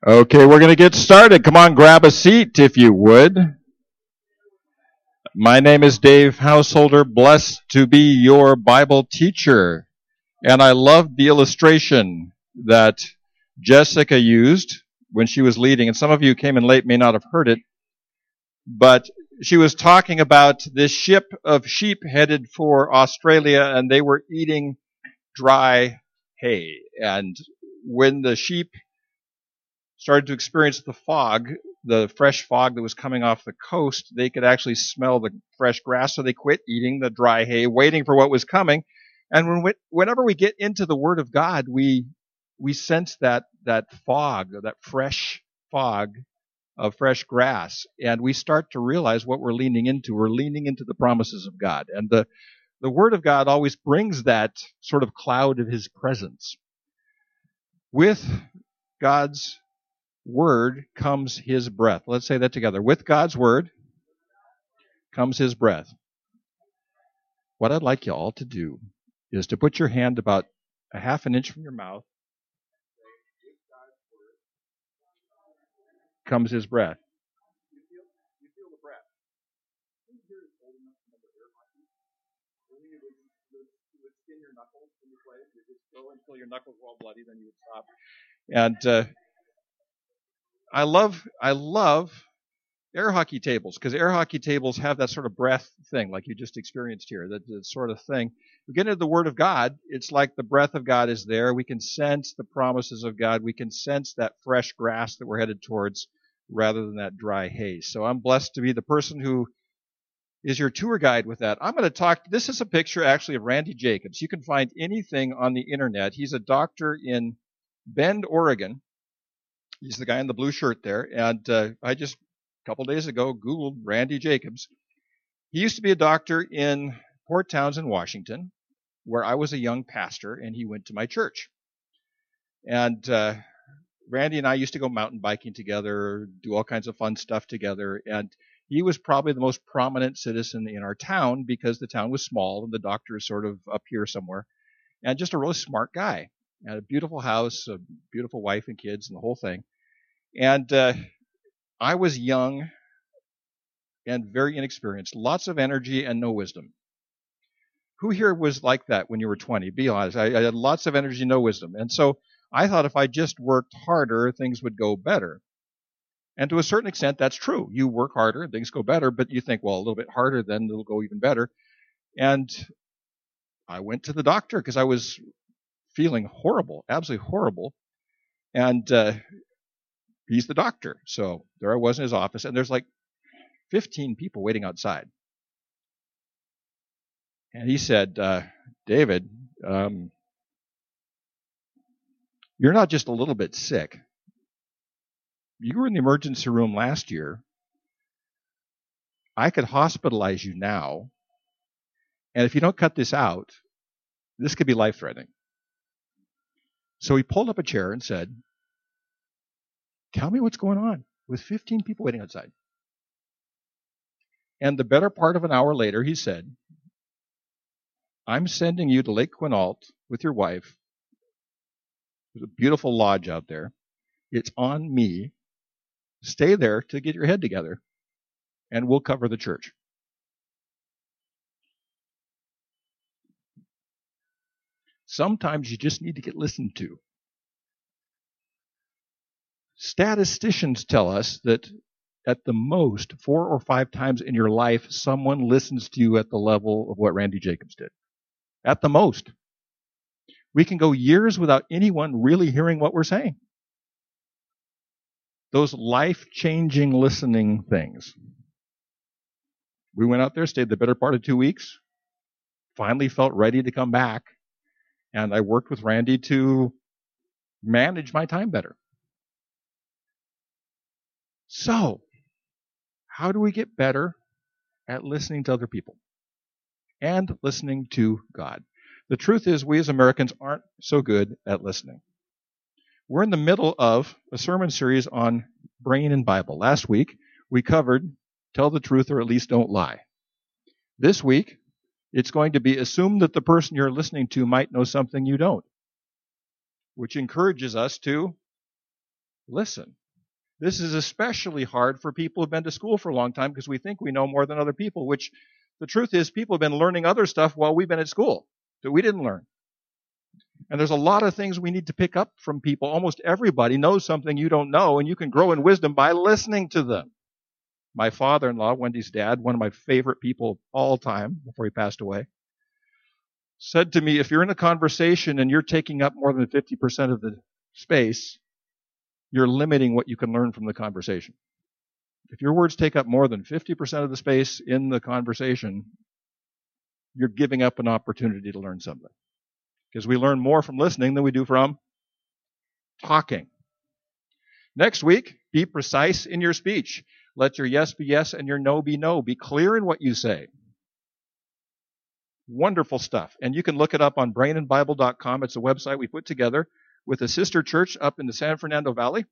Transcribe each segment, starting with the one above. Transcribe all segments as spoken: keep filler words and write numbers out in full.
Okay, we're going to get started. Come on, grab a seat if you would. My name is Dave Householder, blessed to be your Bible teacher. And I love the illustration that Jessica used when she was leading. And some of you who came in late may not have heard it, but she was talking about this ship of sheep headed for Australia, and they were eating dry hay. And when the sheep started to experience the fog, the fresh fog that was coming off the coast, they could actually smell the fresh grass, so they quit eating the dry hay, waiting for what was coming. And when we, whenever we get into the Word of God, we we sense that that fog, that fresh fog of fresh grass, and we start to realize what we're leaning into. We're leaning into the promises of God, and the the Word of God always brings that sort of cloud of His presence. With God's Word comes His breath. Let's say that together. With God's Word comes His breath. What I'd like you all to do is to put your hand about a half an inch from your mouth. With God's Word comes His breath. You feel, you feel the breath. You hear it holding up from the air hockey. You would, you would skin your knuckles when you play. You just go until your knuckles were all bloody, then you would stop. And uh, I love, I love air hockey tables, because air hockey tables have that sort of breath thing, like you just experienced here, that, that sort of thing. We get into the Word of God, it's like the breath of God is there. We can sense the promises of God. We can sense that fresh grass that we're headed towards rather than that dry haze. So I'm blessed to be the person who is your tour guide with that. I'm going to talk, this is a picture actually of Randy Jacobs. You can find anything on the internet. He's a doctor in Bend, Oregon. He's the guy in the blue shirt there. And uh, I just a couple days ago Googled Randy Jacobs. He used to be a doctor in Port Townsend, Washington, where I was a young pastor, and he went to my church. And uh, Randy and I used to go mountain biking together, do all kinds of fun stuff together, and he was probably the most prominent citizen in our town because the town was small and the doctor is sort of up here somewhere, and just a really smart guy. Had a beautiful house, a beautiful wife and kids, and the whole thing. And uh, I was young and very inexperienced, lots of energy and no wisdom. Who here was like that when you were twenty? Be honest. I, I had lots of energy, no wisdom. And so I thought if I just worked harder, things would go better. And to a certain extent, that's true. You work harder and things go better, but you think, well, a little bit harder, then it'll go even better. And I went to the doctor because I was feeling horrible, absolutely horrible. And uh, he's the doctor. So there I was in his office, and there's like fifteen people waiting outside. And he said, uh, David, um, you're not just a little bit sick. You were in the emergency room last year. I could hospitalize you now. And if you don't cut this out, this could be life-threatening. So he pulled up a chair and said, tell me what's going on with fifteen people waiting outside. And the better part of an hour later, he said, I'm sending you to Lake Quinault with your wife. There's a beautiful lodge out there. It's on me. Stay there to get your head together, and we'll cover the church. Sometimes you just need to get listened to. Statisticians tell us that at the most, four or five times in your life, someone listens to you at the level of what Randy Jacobs did. At the most. We can go years without anyone really hearing what we're saying. Those life-changing listening things. We went out there, stayed the better part of two weeks, finally felt ready to come back, and I worked with Randy to manage my time better. So, how do we get better at listening to other people and listening to God? The truth is, we as Americans aren't so good at listening. We're in the middle of a sermon series on brain and Bible. Last week, we covered tell the truth or at least don't lie. This week, it's going to be assume that the person you're listening to might know something you don't, which encourages us to Listen. This is especially hard for people who've been to school for a long time because we think we know more than other people, which the truth is people have been learning other stuff while we've been at school that we didn't learn. And there's a lot of things we need to pick up from people. Almost everybody knows something you don't know, and you can grow in wisdom by listening to them. My father-in-law, Wendy's dad, one of my favorite people of all time before he passed away, said to me, if you're in a conversation and you're taking up more than fifty percent of the space, you're limiting what you can learn from the conversation. If your words take up more than fifty percent of the space in the conversation, you're giving up an opportunity to learn something. Because we learn more from listening than we do from talking. Next week, be precise in your speech. Let your yes be yes and your no be no. Be clear in what you say. Wonderful stuff. And you can look it up on brain and bible dot com. It's a website we put together with a sister church up in the San Fernando Valley.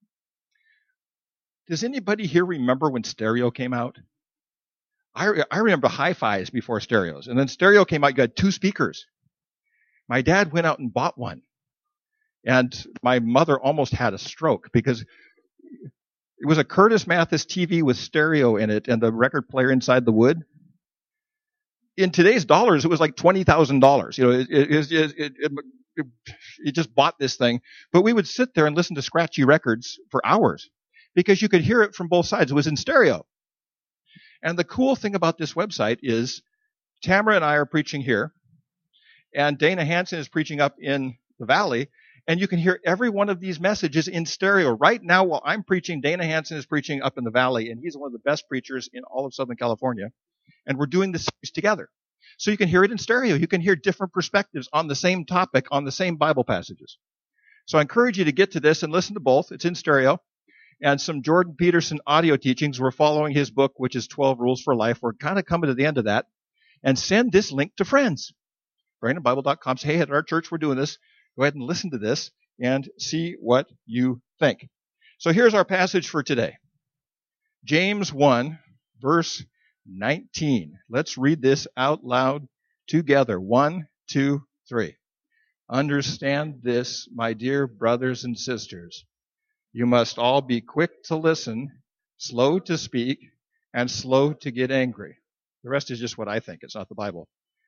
Does anybody here remember when stereo came out? I, I remember hi-fis before stereos. And then stereo came out, you got two speakers. My dad went out and bought one. And my mother almost had a stroke because it was a Curtis Mathis T V with stereo in it and the record player inside the wood. In today's dollars, it was like twenty thousand dollars. You know, it, it, it, it, it, it just bought this thing. But we would sit there and listen to scratchy records for hours because you could hear it from both sides. It was in stereo. And the cool thing about this website is Tamara and I are preaching here, and Dana Hansen is preaching up in the valley, and you can hear every one of these messages in stereo. Right now, while I'm preaching, Dana Hansen is preaching up in the valley, and he's one of the best preachers in all of Southern California. And we're doing this series together. So you can hear it in stereo. You can hear different perspectives on the same topic, on the same Bible passages. So I encourage you to get to this and listen to both. It's in stereo. And some Jordan Peterson audio teachings. We're following his book, which is twelve Rules for Life. We're kind of coming to the end of that. And send this link to friends. brain and bible dot com. Say, hey, at our church we're doing this. Go ahead and listen to this and see what you think. So here's our passage for today. James one, verse nineteen. Let's read this out loud together. One, two, three. Understand this, my dear brothers and sisters. You must all be quick to listen, slow to speak, and slow to get angry. The rest is just what I think. It's not the Bible.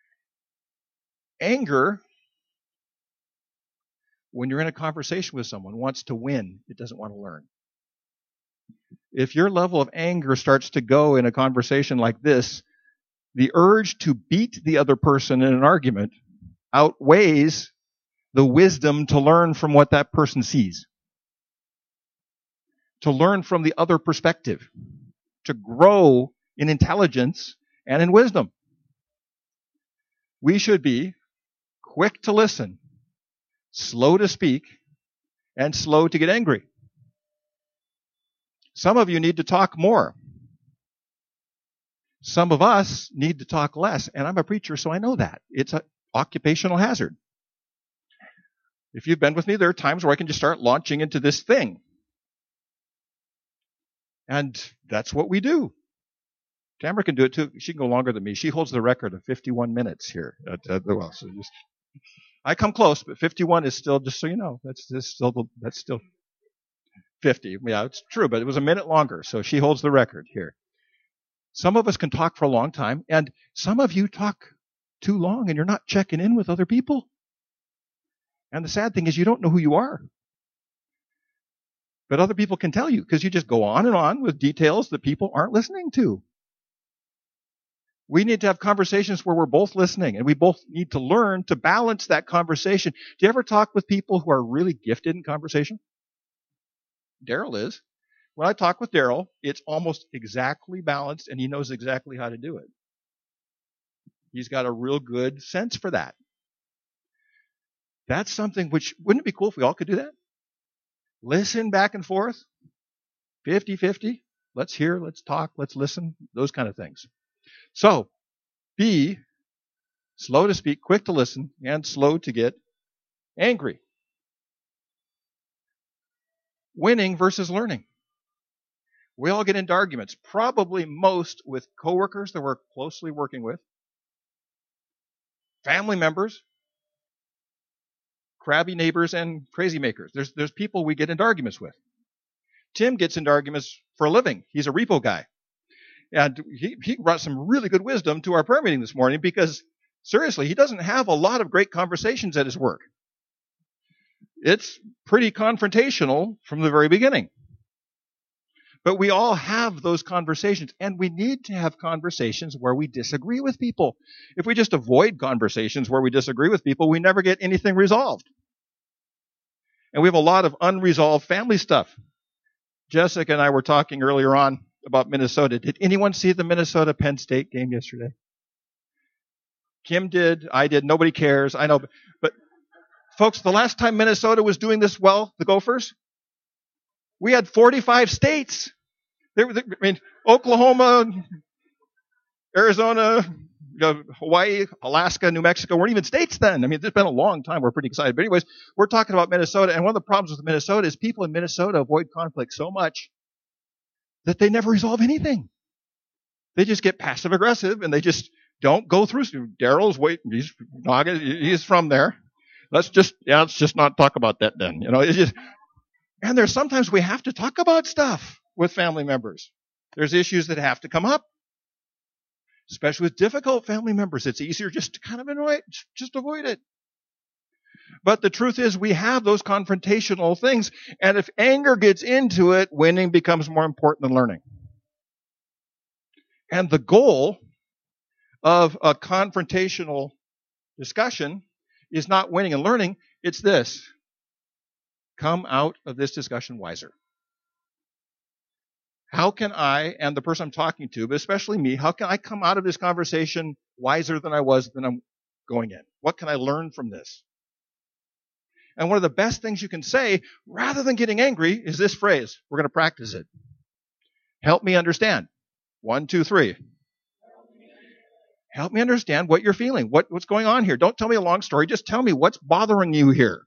Anger, when you're in a conversation with someone, wants to win. It doesn't want to learn. If your level of anger starts to go in a conversation like this, the urge to beat the other person in an argument outweighs the wisdom to learn from what that person sees. To learn from the other perspective. To grow in intelligence and in wisdom. We should be quick to listen, slow to speak, and slow to get angry. Some of you need to talk more. Some of us need to talk less. And I'm a preacher, so I know that. It's an occupational hazard. If you've been with me, there are times where I can just start launching into this thing. And that's what we do. Tamara can do it too. She can go longer than me. She holds the record of fifty-one minutes here. At, at the well, so just, I come close, but fifty-one is still, just so you know, that's, that's still that's still fifty. Yeah, it's true, but it was a minute longer, so she holds the record here. Some of us can talk for a long time, and some of you talk too long, and you're not checking in with other people. And the sad thing is you don't know who you are. But other people can tell you, because you just go on and on with details that people aren't listening to. We need to have conversations where we're both listening, and we both need to learn to balance that conversation. Do you ever talk with people who are really gifted in conversation? Daryl is. When I talk with Daryl, it's almost exactly balanced, and he knows exactly how to do it. He's got a real good sense for that. That's something which, wouldn't it be cool if we all could do that? Listen back and forth, fifty-fifty. Let's hear, let's talk, let's listen, those kind of things. So, be slow to speak, quick to listen, and slow to get angry. Winning versus learning. We all get into arguments, probably most with coworkers that we're closely working with, family members, crabby neighbors, and crazy makers. There's, there's people we get into arguments with. Tim gets into arguments for a living. He's a repo guy. And he, he brought some really good wisdom to our prayer meeting this morning because, seriously, he doesn't have a lot of great conversations at his work. It's pretty confrontational from the very beginning. But we all have those conversations, and we need to have conversations where we disagree with people. If we just avoid conversations where we disagree with people, we never get anything resolved. And we have a lot of unresolved family stuff. Jessica and I were talking earlier on about Minnesota. Did anyone see the Minnesota-Penn State game yesterday? Kim did. I did. Nobody cares. I know. But, but folks, the last time Minnesota was doing this well, the Gophers, we had forty-five states. There, I mean, Oklahoma, Arizona, you know, Hawaii, Alaska, New Mexico weren't even states then. I mean, it's been a long time. We're pretty excited. But anyways, we're talking about Minnesota. And one of the problems with Minnesota is people in Minnesota avoid conflict so much that they never resolve anything. They just get passive aggressive and they just don't go through. Daryl's wait. He's, he's from there. Let's just, yeah, let's just not talk about that then. You know, it's just, and there's sometimes we have to talk about stuff with family members. There's issues that have to come up. Especially with difficult family members, it's easier just to kind of avoid, just avoid it. But the truth is we have those confrontational things, and if anger gets into it, winning becomes more important than learning. And the goal of a confrontational discussion is not winning and learning, it's this. Come out of this discussion wiser. How can I, and the person I'm talking to, but especially me, how can I come out of this conversation wiser than I was than I'm going in? What can I learn from this? And one of the best things you can say, rather than getting angry, is this phrase. We're going to practice it. Help me understand. One, two, three. Help me understand what you're feeling. What, what's going on here? Don't tell me a long story. Just tell me what's bothering you here.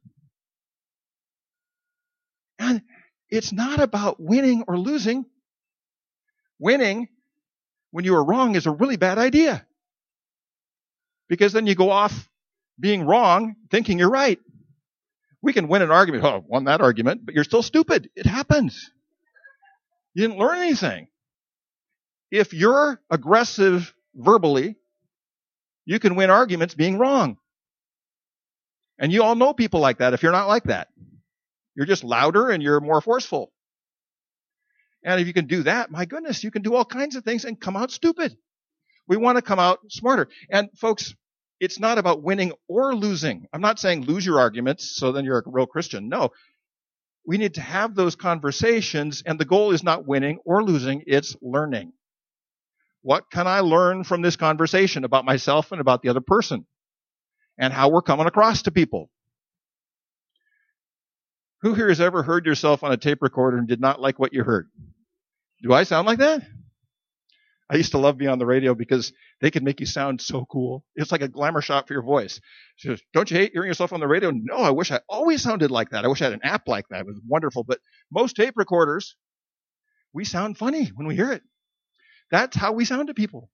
And it's not about winning or losing. Winning, when you are wrong, is a really bad idea. Because then you go off being wrong, thinking you're right. We can win an argument. Oh, won that argument, but you're still stupid. It happens. You didn't learn anything. If you're aggressive verbally, you can win arguments being wrong. And you all know people like that if you're not like that. You're just louder and you're more forceful. And if you can do that, my goodness, you can do all kinds of things and come out stupid. We want to come out smarter. And folks, it's not about winning or losing. I'm not saying lose your arguments so then you're a real Christian. No. We need to have those conversations, and the goal is not winning or losing, it's learning. What can I learn from this conversation about myself and about the other person? And how we're coming across to people. Who here has ever heard yourself on a tape recorder and did not like what you heard? Do I sound like that? I used to love being on the radio because they could make you sound so cool. It's like a glamour shot for your voice. She goes, don't you hate hearing yourself on the radio? No, I wish I always sounded like that. I wish I had an app like that. It was wonderful. But most tape recorders, we sound funny when we hear it. That's how we sound to people.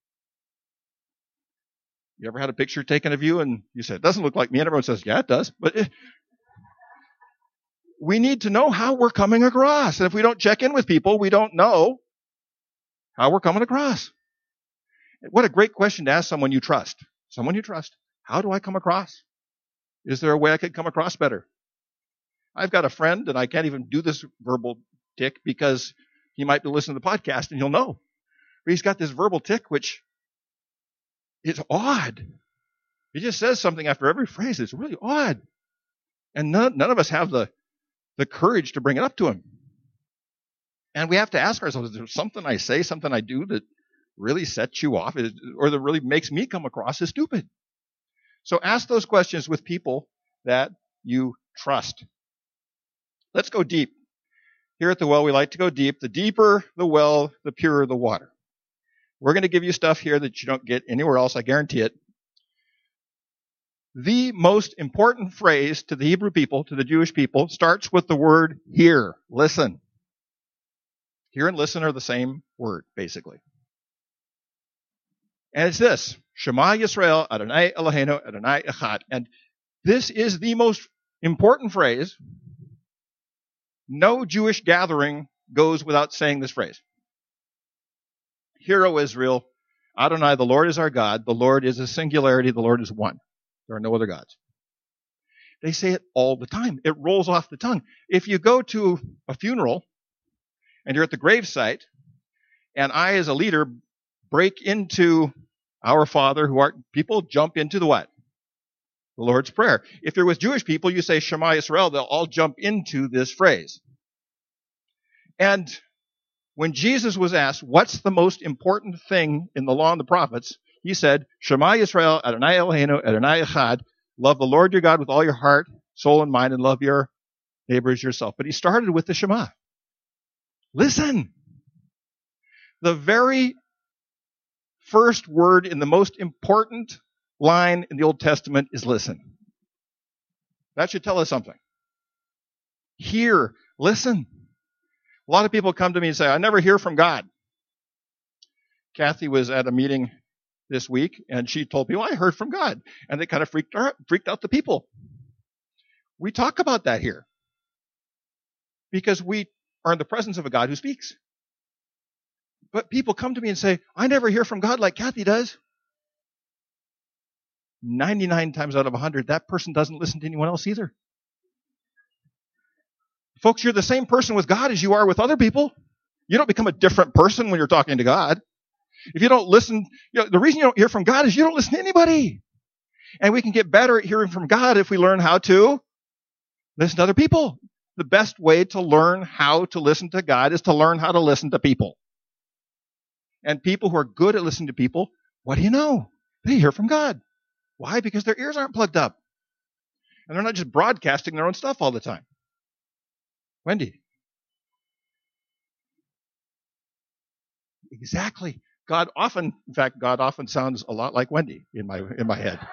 You ever had a picture taken of you and you said, it doesn't look like me? And everyone says, yeah, it does. But it, we need to know how we're coming across. And if we don't check in with people, we don't know how we're coming across. What a great question to ask someone you trust. Someone you trust. How do I come across? Is there a way I could come across better? I've got a friend, and I can't even do this verbal tick because he might be listening to the podcast and he'll know. But he's got this verbal tick, which is odd. He just says something after every phrase. It's really odd. And none, none of us have the the courage to bring it up to him. And we have to ask ourselves, is there something I say, something I do that really sets you off, or that really makes me come across as stupid? So ask those questions with people that you trust. Let's go deep. Here at the well, we like to go deep. The deeper the well, the purer the water. We're going to give you stuff here that you don't get anywhere else, I guarantee it. The most important phrase to the Hebrew people, to the Jewish people, starts with the word hear, listen. Hear and listen are the same word, basically. And it's this, Shema Yisrael, Adonai Eloheinu, Adonai Echad. And this is the most important phrase. No Jewish gathering goes without saying this phrase. Hear, O Israel, Adonai, the Lord is our God. The Lord is a singularity. The Lord is one. There are no other gods. They say it all the time. It rolls off the tongue. If you go to a funeral and you're at the gravesite, and I, as a leader, break into our Father who art, people jump into the what? The Lord's Prayer. If you're with Jewish people, you say Shema Yisrael, they'll all jump into this phrase. And when Jesus was asked, what's the most important thing in the law and the prophets? He said, Shema Yisrael, Adonai Eloheinu, Adonai Echad, love the Lord your God with all your heart, soul, and mind, and love your neighbor as yourself. But he started with the Shema. Listen. The very first word in the most important line in the Old Testament is listen. That should tell us something. Hear, listen. A lot of people come to me and say, I never hear from God. Kathy was at a meeting this week, and she told people, I heard from God. And they kind of freaked out, freaked out the people. We talk about that here because we are in the presence of a God who speaks. But people come to me and say, I never hear from God like Kathy does. ninety-nine times out of one hundred, that person doesn't listen to anyone else either. Folks, you're the same person with God as you are with other people. You don't become a different person when you're talking to God. If you don't listen, you know, the reason you don't hear from God is you don't listen to anybody. And we can get better at hearing from God if we learn how to listen to other people. The best way to learn how to listen to God is to learn how to listen to people. And people who are good at listening to people, what do you know? They hear from God. Why? Because their ears aren't plugged up. And they're not just broadcasting their own stuff all the time. Wendy. Exactly. God often, in fact, God often sounds a lot like Wendy in my in my head.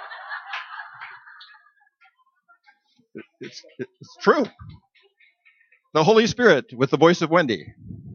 It's, it's true. The Holy Spirit with the voice of Wendy.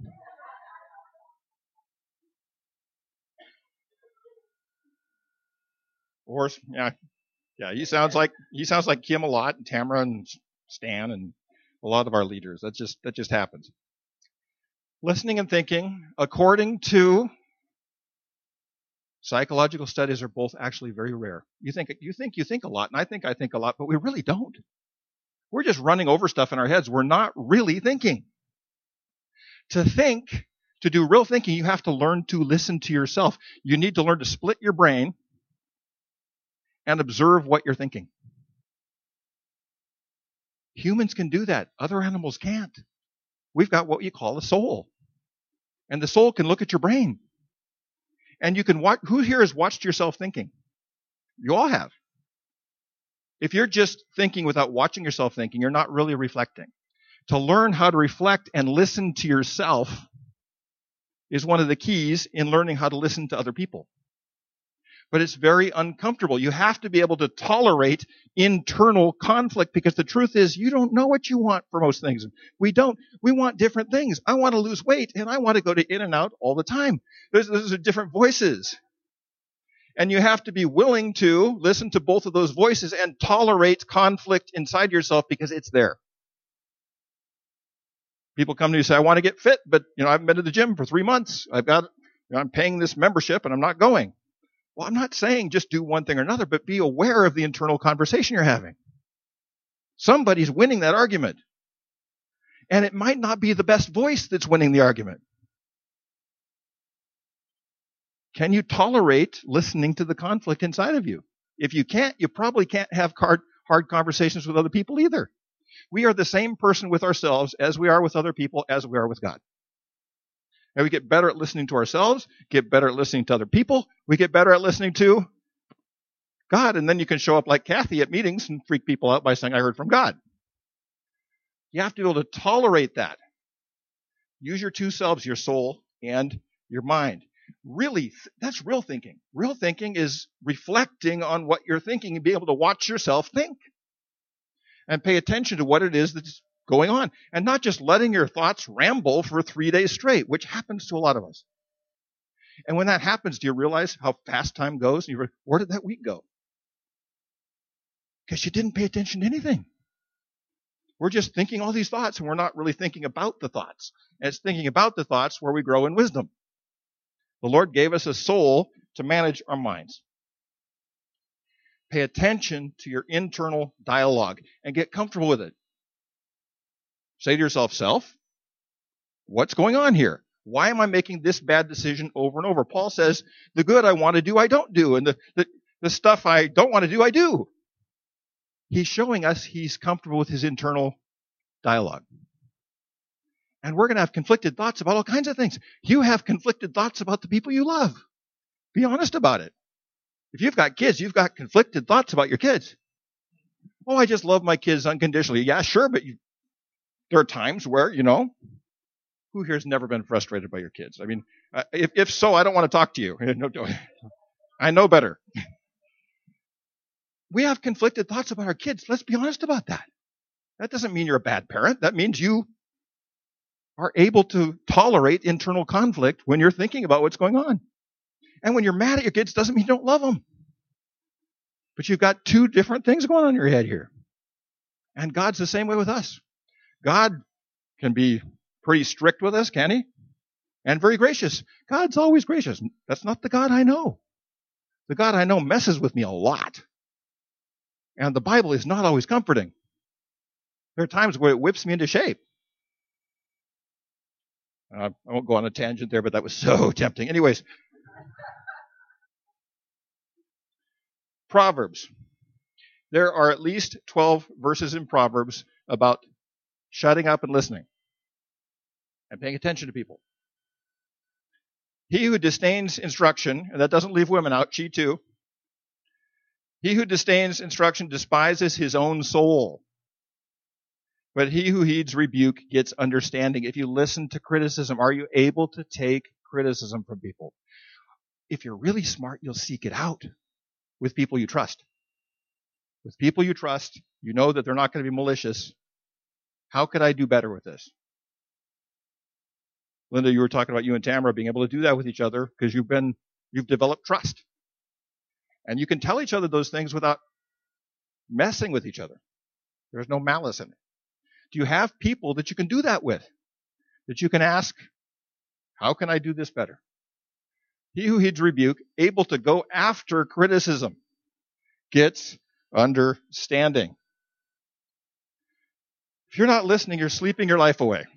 Or yeah, yeah, he sounds like he sounds like Kim a lot, and Tamara and Stan and a lot of our leaders. That just that just happens. Listening and thinking, according to psychological studies, are both actually very rare. You think you think you think a lot, and I think I think a lot, but we really don't. We're just running over stuff in our heads. We're not really thinking. To think, to do real thinking, you have to learn to listen to yourself. You need to learn to split your brain and observe what you're thinking. Humans can do that. Other animals can't. We've got what you call a soul. And the soul can look at your brain. And you can watch. Who here has watched yourself thinking? You all have. If you're just thinking without watching yourself thinking, you're not really reflecting. To learn how to reflect and listen to yourself is one of the keys in learning how to listen to other people. But it's very uncomfortable. You have to be able to tolerate internal conflict because the truth is you don't know what you want for most things. We don't. We want different things. I want to lose weight and I want to go to In-N-Out all the time. Those, those are different voices. And you have to be willing to listen to both of those voices and tolerate conflict inside yourself because it's there. People come to you and say, I want to get fit, but you know, I haven't been to the gym for three months. I've got, you know, I'm paying this membership and I'm not going. Well, I'm not saying just do one thing or another, but be aware of the internal conversation you're having. Somebody's winning that argument. And it might not be the best voice that's winning the argument. Can you tolerate listening to the conflict inside of you? If you can't, you probably can't have hard, hard conversations with other people either. We are the same person with ourselves as we are with other people, as we are with God. And we get better at listening to ourselves, get better at listening to other people, we get better at listening to God. And then you can show up like Kathy at meetings and freak people out by saying, I heard from God. You have to be able to tolerate that. Use your two selves, your soul and your mind. Really, that's real thinking. Real thinking is reflecting on what you're thinking and be able to watch yourself think. And pay attention to what it is that's going on. And not just letting your thoughts ramble for three days straight, which happens to a lot of us. And when that happens, do you realize how fast time goes? And you re- where did that week go? Because you didn't pay attention to anything. We're just thinking all these thoughts, and we're not really thinking about the thoughts. And it's thinking about the thoughts where we grow in wisdom. The Lord gave us a soul to manage our minds. Pay attention to your internal dialogue and get comfortable with it. Say to yourself, self, what's going on here? Why am I making this bad decision over and over? Paul says, the good I want to do, I don't do. And the, the, the stuff I don't want to do, I do. He's showing us he's comfortable with his internal dialogue. And we're going to have conflicted thoughts about all kinds of things. You have conflicted thoughts about the people you love. Be honest about it. If you've got kids, you've got conflicted thoughts about your kids. Oh, I just love my kids unconditionally. Yeah, sure, but you, there are times where, you know, who here has never been frustrated by your kids? I mean, uh, if, if so, I don't want to talk to you. I know better. We have conflicted thoughts about our kids. Let's be honest about that. That doesn't mean you're a bad parent. That means you are able to tolerate internal conflict when you're thinking about what's going on. And when you're mad at your kids, doesn't mean you don't love them. But you've got two different things going on in your head here. And God's the same way with us. God can be pretty strict with us, can he? And very gracious. God's always gracious. That's not the God I know. The God I know messes with me a lot. And the Bible is not always comforting. There are times where it whips me into shape. Uh, I won't go on a tangent there, but that was so tempting. Anyways. Proverbs. There are at least twelve verses in Proverbs about shutting up and listening and paying attention to people. He who disdains instruction, and that doesn't leave women out, she too. He who disdains instruction despises his own soul. But he who heeds rebuke gets understanding. If you listen to criticism, are you able to take criticism from people? If you're really smart, you'll seek it out with people you trust. With people you trust, you know that they're not going to be malicious. How could I do better with this? Linda, you were talking about you and Tamara being able to do that with each other because you've been, you've developed trust. And you can tell each other those things without messing with each other. There's no malice in it. Do you have people that you can do that with? That you can ask, how can I do this better? He who heeds rebuke, able to go after criticism, gets understanding. If you're not listening, you're sleeping your life away.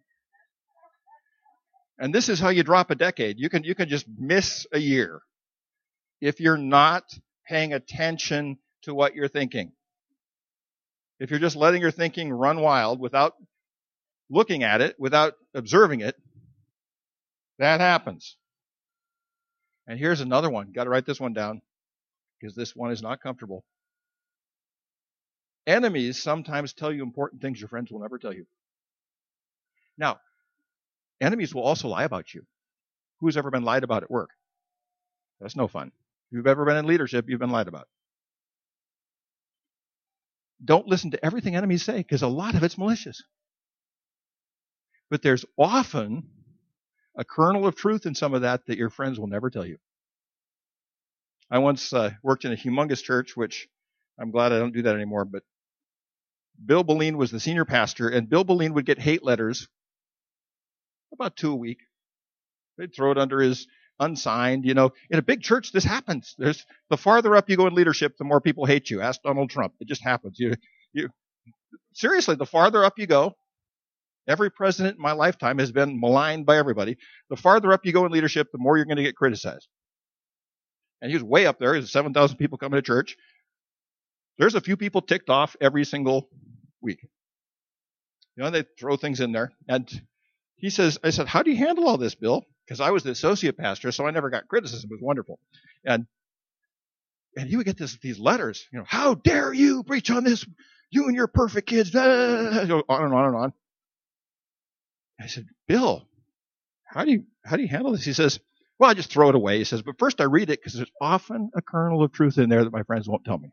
And this is how you drop a decade. You can, you can just miss a year if you're not paying attention to what you're thinking. If you're just letting your thinking run wild without looking at it, without observing it, that happens. And here's another one. Got to write this one down because this one is not comfortable. Enemies sometimes tell you important things your friends will never tell you. Now, enemies will also lie about you. Who's ever been lied about at work? That's no fun. If you've ever been in leadership, you've been lied about. Don't listen to everything enemies say because a lot of it's malicious. But there's often a kernel of truth in some of that that your friends will never tell you. I once uh, worked in a humongous church, which I'm glad I don't do that anymore, but Bill Beline was the senior pastor, and Bill Beline would get hate letters about two a week. They'd throw it under his unsigned, you know. In a big church, this happens. There's the farther up you go in leadership, the more people hate you. Ask Donald Trump. It just happens. You, you, seriously, the farther up you go, every president in my lifetime has been maligned by everybody. The farther up you go in leadership, the more you're going to get criticized. And he was way up there. There's seven thousand people coming to church. There's a few people ticked off every single week. You know, they throw things in there. And he says, I said, how do you handle all this, Bill? Because I was the associate pastor, so I never got criticism. It was wonderful. And and he would get this, these letters, you know, how dare you preach on this? You and your perfect kids. Blah, blah, blah, on and on and on. I said, Bill, how do you how do you handle this? He says, well, I just throw it away. He says, but first I read it because there's often a kernel of truth in there that my friends won't tell me.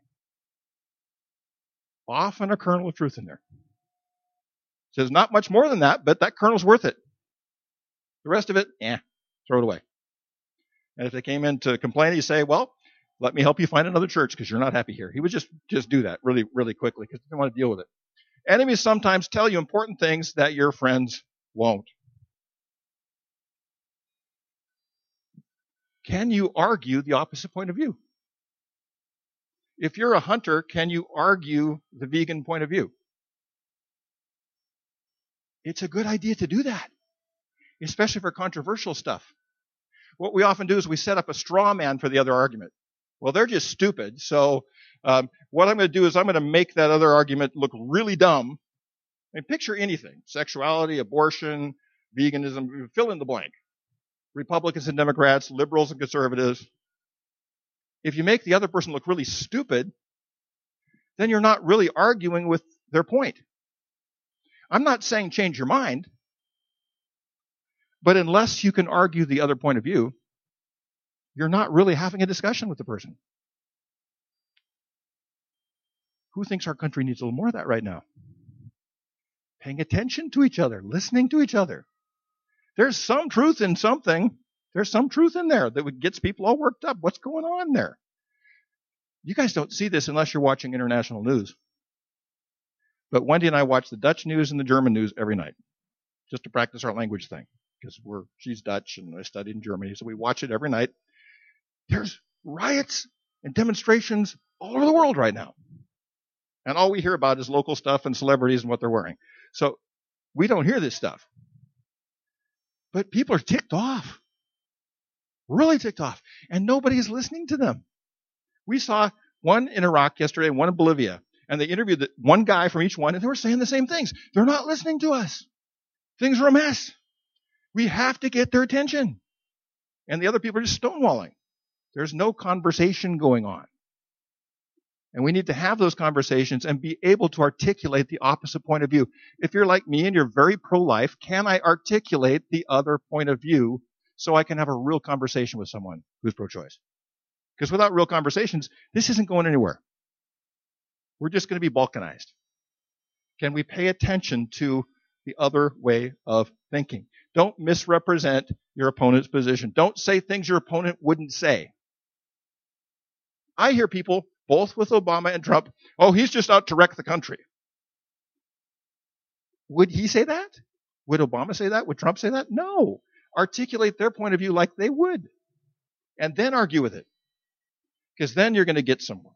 Often a kernel of truth in there. He says, not much more than that, but that kernel's worth it. The rest of it, eh, throw it away. And if they came in to complain, he'd say, well, let me help you find another church because you're not happy here. He would just, just do that really, really quickly because he didn't want to deal with it. Enemies sometimes tell you important things that your friends won't. Can you argue the opposite point of view? If you're a hunter, can you argue the vegan point of view? It's a good idea to do that, especially for controversial stuff. What we often do is we set up a straw man for the other argument. Well, they're just stupid, so um, what I'm going to do is I'm going to make that other argument look really dumb. And picture anything: sexuality, abortion, veganism, fill in the blank. Republicans and Democrats, liberals and conservatives. If you make the other person look really stupid, then you're not really arguing with their point. I'm not saying change your mind, but unless you can argue the other point of view, you're not really having a discussion with the person. Who thinks our country needs a little more of that right now? Paying attention to each other, listening to each other. There's some truth in something. There's some truth in there that gets people all worked up. What's going on there? You guys don't see this unless you're watching international news. But Wendy and I watch the Dutch news and the German news every night, just to practice our language thing, because we're she's Dutch and I studied in Germany, so we watch it every night. There's riots and demonstrations all over the world right now. And all we hear about is local stuff and celebrities and what they're wearing. So we don't hear this stuff. But people are ticked off. Really ticked off. And nobody's listening to them. We saw one in Iraq yesterday and one in Bolivia. And they interviewed the, one guy from each one, and they were saying the same things. They're not listening to us. Things are a mess. We have to get their attention. And the other people are just stonewalling. There's no conversation going on. And we need to have those conversations and be able to articulate the opposite point of view. If you're like me and you're very pro-life, can I articulate the other point of view so I can have a real conversation with someone who's pro-choice? Because without real conversations, this isn't going anywhere. We're just going to be balkanized. Can we pay attention to the other way of thinking? Don't misrepresent your opponent's position. Don't say things your opponent wouldn't say. I hear people, both with Obama and Trump, oh, he's just out to wreck the country. Would he say that? Would Obama say that? Would Trump say that? No. Articulate their point of view like they would. And then argue with it. Because then you're going to get somewhere.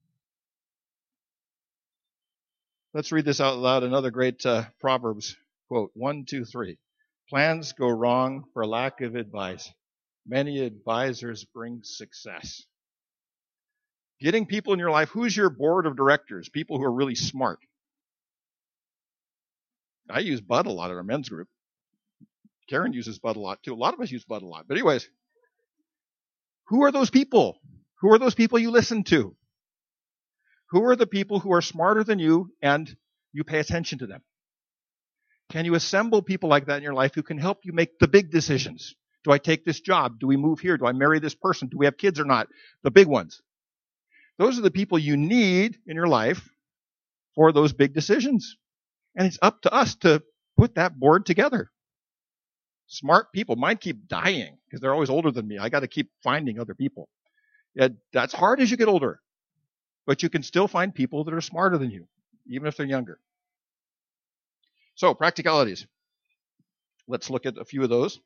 Let's read this out loud. Another great uh, Proverbs quote. One, two, three. Plans go wrong for lack of advice. Many advisors bring success. Getting people in your life. Who's your board of directors? People who are really smart. I use Bud a lot in our men's group. Karen uses Bud a lot too. A lot of us use Bud a lot. But anyways, who are those people? Who are those people you listen to? Who are the people who are smarter than you and you pay attention to them? Can you assemble people like that in your life who can help you make the big decisions? Do I take this job? Do we move here? Do I marry this person? Do we have kids or not? The big ones. Those are the people you need in your life for those big decisions. And it's up to us to put that board together. Smart people. Mine keep dying because they're always older than me. I got to keep finding other people. Yeah, that's hard as you get older. But you can still find people that are smarter than you, even if they're younger. So, practicalities. Let's look at a few of those.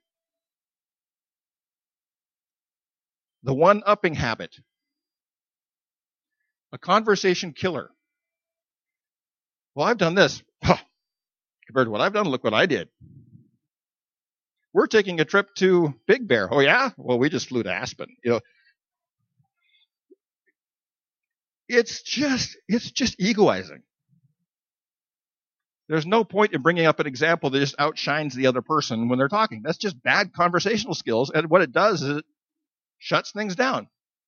The one-upping habit. A conversation killer. Well, I've done this. Huh. Compared to what I've done, look what I did. We're taking a trip to Big Bear. Oh, yeah? Well, we just flew to Aspen. You know, it's just, it's just egoizing. There's no point in bringing up an example that just outshines the other person when they're talking. That's just bad conversational skills. And what it does is it shuts things down.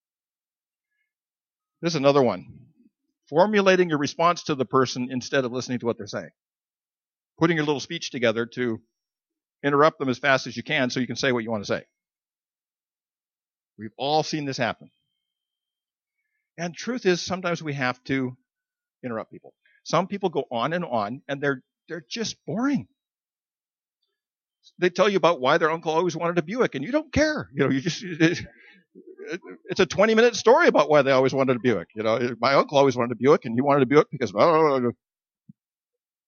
There's another one. Formulating your response to the person instead of listening to what they're saying. Putting your little speech together to interrupt them as fast as you can so you can say what you want to say. We've all seen this happen. And truth is, sometimes we have to interrupt people. Some people go on and on, and they're they're just boring. They tell you about why their uncle always wanted a Buick, and you don't care. You know, you just it, it's a twenty-minute story about why they always wanted a Buick. You know, my uncle always wanted a Buick, and he wanted a Buick because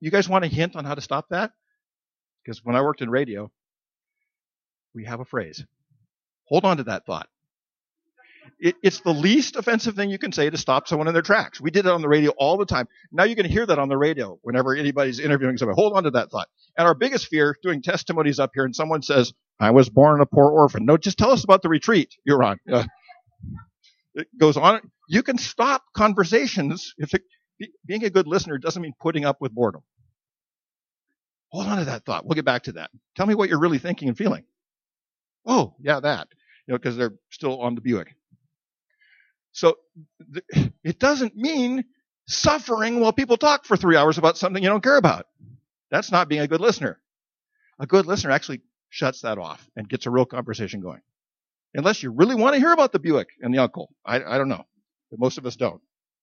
You guys want a hint on how to stop that? Because when I worked in radio, we have a phrase. Hold on to that thought. It, it's the least offensive thing you can say to stop someone in their tracks. We did it on the radio all the time. Now you can hear that on the radio whenever anybody's interviewing somebody. Hold on to that thought. And our biggest fear, doing testimonies up here, and someone says, I was born a poor orphan. No, just tell us about the retreat you're on. Uh, it goes on. You can stop conversations. If it, be, being a good listener doesn't mean putting up with boredom. Hold on to that thought. We'll get back to that. Tell me what you're really thinking and feeling. Oh, yeah, that. You know, because they're still on the Buick. So th- it doesn't mean suffering while people talk for three hours about something you don't care about. That's not being a good listener. A good listener actually shuts that off and gets a real conversation going. Unless you really want to hear about the Buick and the uncle. I, I don't know. But most of us don't.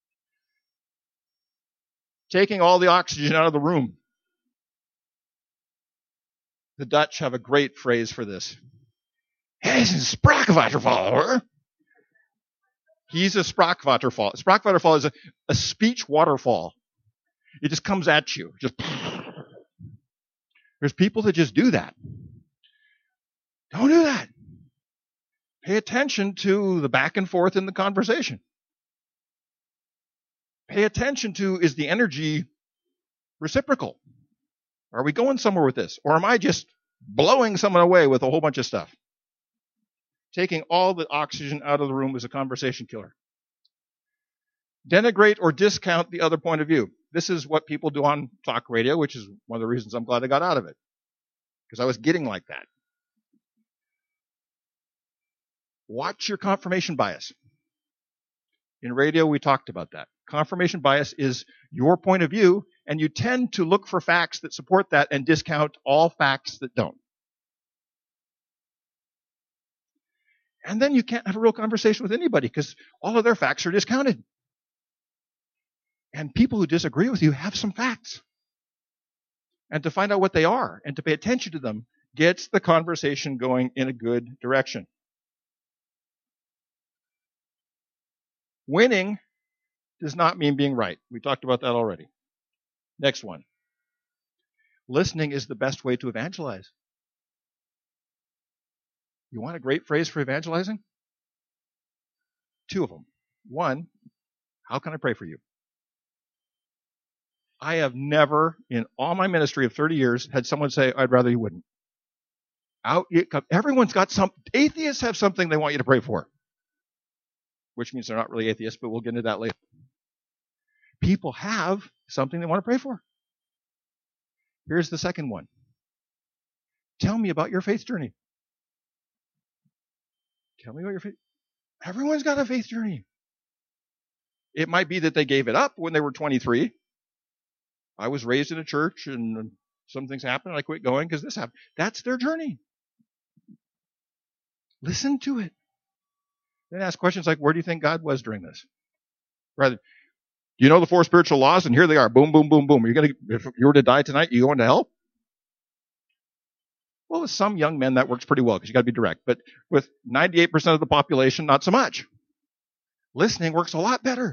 Taking all the oxygen out of the room. The Dutch have a great phrase for this. He's een spraakwaterval, hoor. He's a spraakwaterval. Spraakwaterval is a, a speech waterfall. It just comes at you. Just There's people that just do that. Don't do that. Pay attention to the back and forth in the conversation. Pay attention to, is the energy reciprocal? Are we going somewhere with this? Or am I just blowing someone away with a whole bunch of stuff? Taking all the oxygen out of the room is a conversation killer. Denigrate or discount the other point of view. This is what people do on talk radio, which is one of the reasons I'm glad I got out of it. Because I was getting like that. Watch your confirmation bias. In radio, we talked about that. Confirmation bias is your point of view, and you tend to look for facts that support that and discount all facts that don't. And then you can't have a real conversation with anybody because all of their facts are discounted. And people who disagree with you have some facts. And to find out what they are and to pay attention to them gets the conversation going in a good direction. Winning does not mean being right. We talked about that already. Next one. Listening is the best way to evangelize. You want a great phrase for evangelizing? Two of them. One, how can I pray for you? I have never, in all my ministry of thirty years, had someone say, I'd rather you wouldn't. Out, everyone's got some, atheists have something they want you to pray for. Which means they're not really atheists, but we'll get into that later. People have something they want to pray for. Here's the second one. Tell me about your faith journey. Tell me about your faith. Everyone's got a faith journey. It might be that they gave it up when they were twenty-three. I was raised in a church and some things happened and I quit going because this happened. That's their journey. Listen to it. Then ask questions like, where do you think God was during this? Rather, do you know the four spiritual laws? And here they are. Boom, boom, boom, boom. Are you gonna, if you were to die tonight, you going to hell? Well, with some young men, that works pretty well because you got to be direct. But with ninety-eight percent of the population, not so much. Listening works a lot better.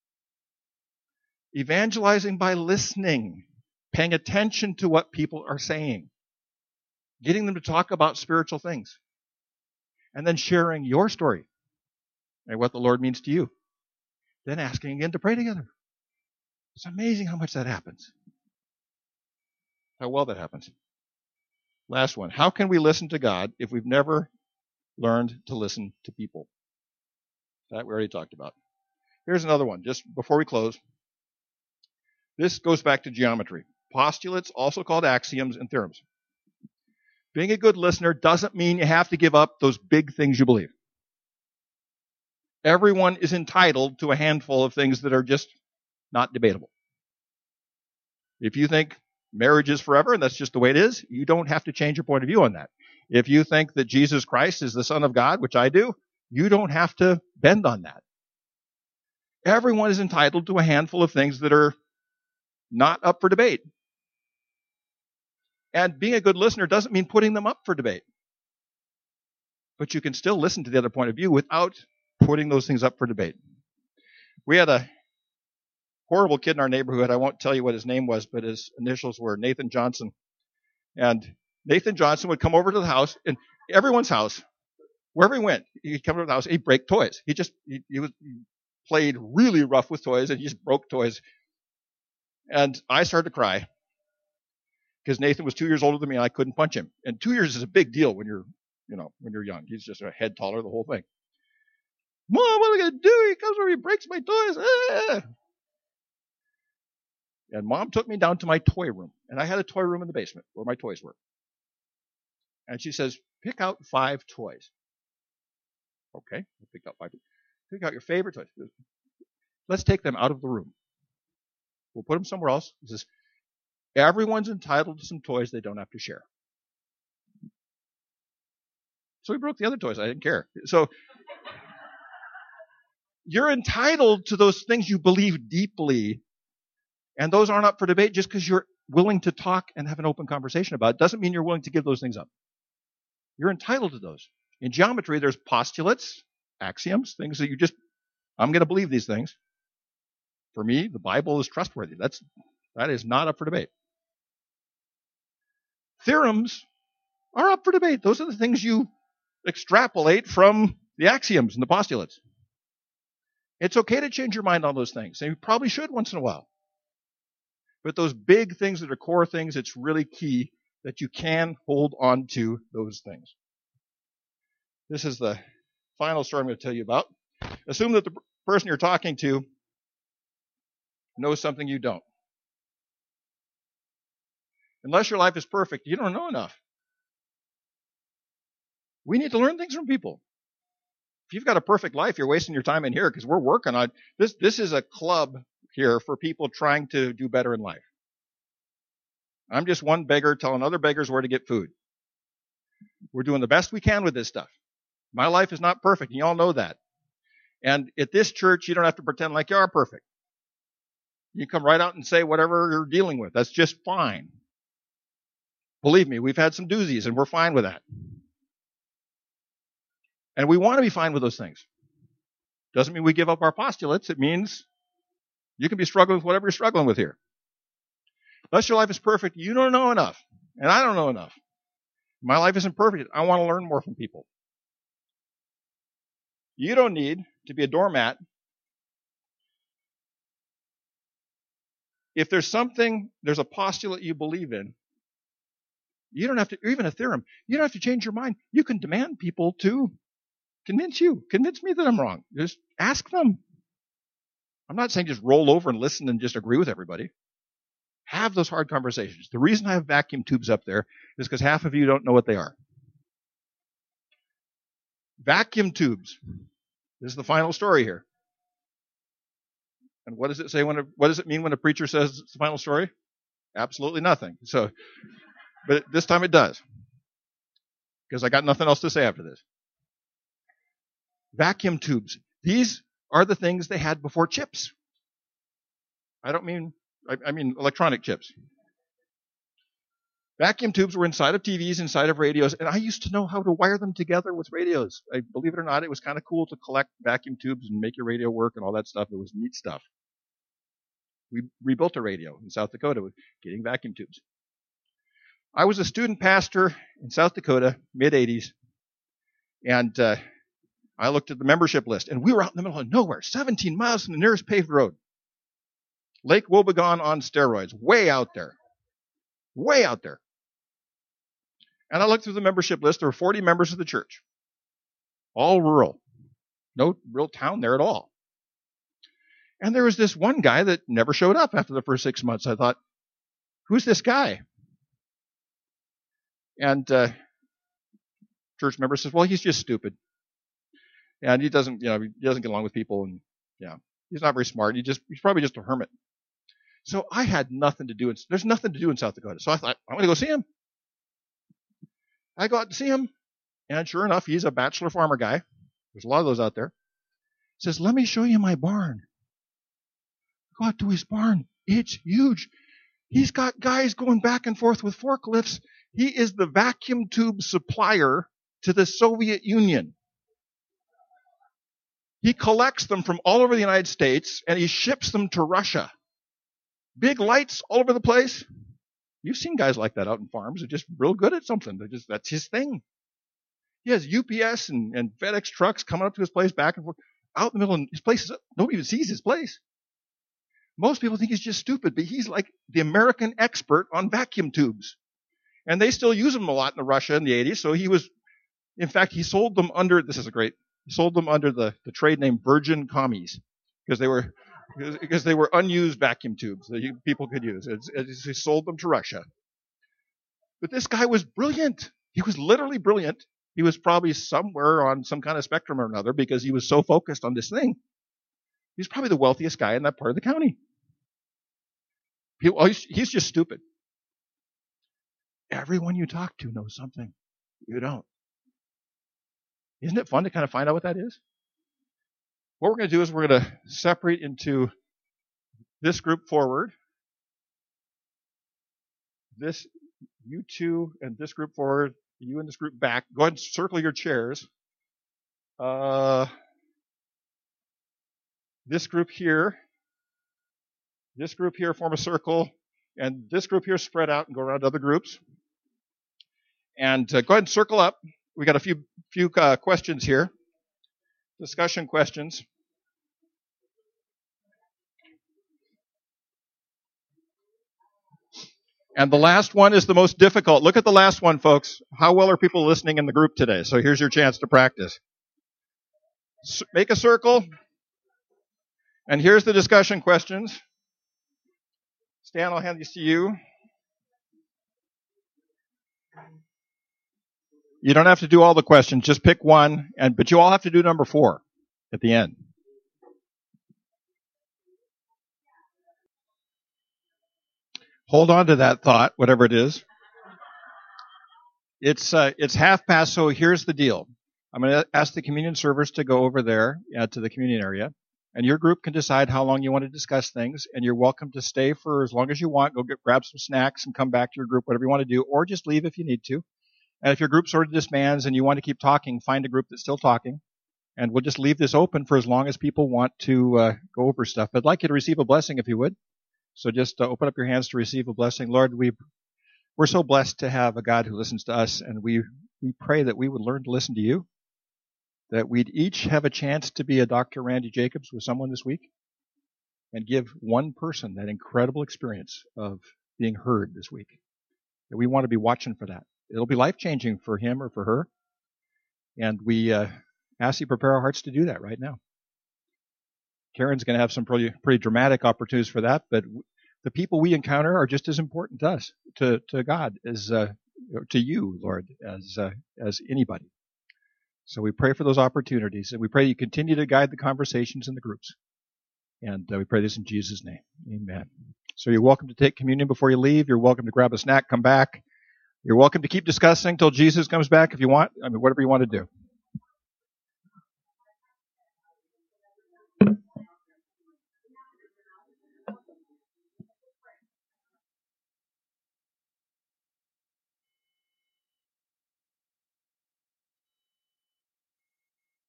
Evangelizing by listening, paying attention to what people are saying, getting them to talk about spiritual things, and then sharing your story and what the Lord means to you. Then asking again to pray together. It's amazing how much that happens. How well that happens. Last one. How can we listen to God if we've never learned to listen to people? That we already talked about. Here's another one, just before we close. This goes back to geometry. Postulates, also called axioms and theorems. Being a good listener doesn't mean you have to give up those big things you believe. Everyone is entitled to a handful of things that are just not debatable. If you think marriage is forever and that's just the way it is, you don't have to change your point of view on that. If you think that Jesus Christ is the Son of God, which I do, you don't have to bend on that. Everyone is entitled to a handful of things that are not up for debate. And being a good listener doesn't mean putting them up for debate. But you can still listen to the other point of view without putting those things up for debate. We had a horrible kid in our neighborhood. I won't tell you what his name was, but his initials were Nathan Johnson. And Nathan Johnson would come over to the house, in everyone's house, wherever he went, he'd come over to the house, he'd break toys. He just, he, he was he played really rough with toys, and he just broke toys. And I started to cry because Nathan was two years older than me, and I couldn't punch him. And two years is a big deal when you're, you know, when you're young. He's just a head taller, the whole thing. Mom, what am I going to do? He comes over, he breaks my toys. Ah! And Mom took me down to my toy room. And I had a toy room in the basement where my toys were. And she says, pick out five toys. Okay, I picked out five. Pick out your favorite toys. Let's take them out of the room. We'll put them somewhere else. She says, everyone's entitled to some toys they don't have to share. So we broke the other toys. I didn't care. So you're entitled to those things you believe deeply. And those aren't up for debate just because you're willing to talk and have an open conversation about it. Doesn't mean you're willing to give those things up. You're entitled to those. In geometry, there's postulates, axioms, things that you just, I'm going to believe these things. For me, the Bible is trustworthy. That's, that is not up for debate. Theorems are up for debate. Those are the things you extrapolate from the axioms and the postulates. It's okay to change your mind on those things. And you probably should once in a while. But those big things that are core things, it's really key that you can hold on to those things. This is the final story I'm going to tell you about. Assume that the person you're talking to knows something you don't. Unless your life is perfect, you don't know enough. We need to learn things from people. If you've got a perfect life, you're wasting your time in here because we're working on this. This is a club here for people trying to do better in life. I'm just one beggar telling other beggars where to get food. We're doing the best we can with this stuff. My life is not perfect, and you all know that. And at this church, you don't have to pretend like you are perfect. You come right out and say whatever you're dealing with. That's just fine. Believe me, we've had some doozies, and we're fine with that. And we want to be fine with those things. Doesn't mean we give up our postulates. It means you can be struggling with whatever you're struggling with here. Unless your life is perfect, you don't know enough. And I don't know enough. My life isn't perfect. I want to learn more from people. You don't need to be a doormat. If there's something, there's a postulate you believe in, you don't have to, or even a theorem, you don't have to change your mind. You can demand people to convince you. Convince me that I'm wrong. Just ask them. I'm not saying just roll over and listen and just agree with everybody. Have those hard conversations. The reason I have vacuum tubes up there is because half of you don't know what they are. Vacuum tubes. This is the final story here. And what does it say when a, what does it mean when a preacher says it's the final story? Absolutely nothing. So, but this time it does. Because I got nothing else to say after this. Vacuum tubes. These are the things they had before chips. I don't mean, I, I mean electronic chips. Vacuum tubes were inside of T Vs, inside of radios, and I used to know how to wire them together with radios. I, believe it or not, it was kind of cool to collect vacuum tubes and make your radio work and all that stuff. It was neat stuff. We rebuilt a radio in South Dakota with getting vacuum tubes. I was a student pastor in South Dakota, mid eighties, and uh, I looked at the membership list, and we were out in the middle of nowhere, seventeen miles from the nearest paved road. Lake Wobegon on steroids, way out there. Way out there. And I looked through the membership list. There were forty members of the church. All rural. No real town there at all. And there was this one guy that never showed up after the first six months. I thought, who's this guy? And uh, church member says, well, he's just stupid. And he doesn't, you know, he doesn't get along with people. And yeah, he's not very smart. He just, he's probably just a hermit. So I had nothing to do. In, there's nothing to do in South Dakota. So I thought, I'm going to go see him. I go out to see him. And sure enough, he's a bachelor farmer guy. There's a lot of those out there. He says, let me show you my barn. I go out to his barn. It's huge. He's got guys going back and forth with forklifts. He is the vacuum tube supplier to the Soviet Union. He collects them from all over the United States and he ships them to Russia. Big lights all over the place. You've seen guys like that out in farms. They're just real good at something. They're just, that's his thing. He has U P S and, and FedEx trucks coming up to his place back and forth. Out in the middle, and his place is, nobody even sees his place. Most people think he's just stupid, but he's like the American expert on vacuum tubes. And they still use them a lot in Russia in the eighties. So he was, in fact, he sold them under, this is a great, he sold them under the, the trade name Virgin Commies because they were, because they were unused vacuum tubes that you, people could use. It's, it's, he sold them to Russia. But this guy was brilliant. He was literally brilliant. He was probably somewhere on some kind of spectrum or another because he was so focused on this thing. He's probably the wealthiest guy in that part of the county. He, oh, he's, he's just stupid. Everyone you talk to knows something. You don't. Isn't it fun to kind of find out what that is? What we're going to do is we're going to separate into this group forward, this, you two, and this group forward, you and this group back. Go ahead and circle your chairs. Uh, this group here, this group here form a circle, and this group here spread out and go around to other groups. And uh, go ahead and circle up. We got a few few uh, questions here, discussion questions. And the last one is the most difficult. Look at the last one, folks. How well are people listening in the group today? So here's your chance to practice. S- make a circle. And here's the discussion questions. Stan, I'll hand these to you. You don't have to do all the questions. Just pick one. And but you all have to do number four at the end. Hold on to that thought, whatever it is. It's uh, it's half past, so here's the deal. I'm going to ask the communion servers to go over there uh, to the communion area, and your group can decide how long you want to discuss things, and you're welcome to stay for as long as you want. Go get, grab some snacks and come back to your group, whatever you want to do, or just leave if you need to. And if your group sort of disbands and you want to keep talking, find a group that's still talking, and we'll just leave this open for as long as people want to uh, go over stuff. I'd like you to receive a blessing if you would. So just uh, open up your hands to receive a blessing. Lord, we, we're so blessed to have a God who listens to us, and we, we pray that we would learn to listen to you, that we'd each have a chance to be a Doctor Randy Jacobs with someone this week and give one person that incredible experience of being heard this week. That we want to be watching for that. It'll be life-changing for him or for her, and we uh, ask you to prepare our hearts to do that right now. Karen's going to have some pretty, pretty dramatic opportunities for that, but the people we encounter are just as important to us, to, to God, as uh, to you, Lord, as uh, as anybody. So we pray for those opportunities, and we pray you continue to guide the conversations in the groups. And uh, we pray this in Jesus' name. Amen. So you're welcome to take communion before you leave. You're welcome to grab a snack, come back. You're welcome to keep discussing till Jesus comes back if you want. I mean, whatever you want to do.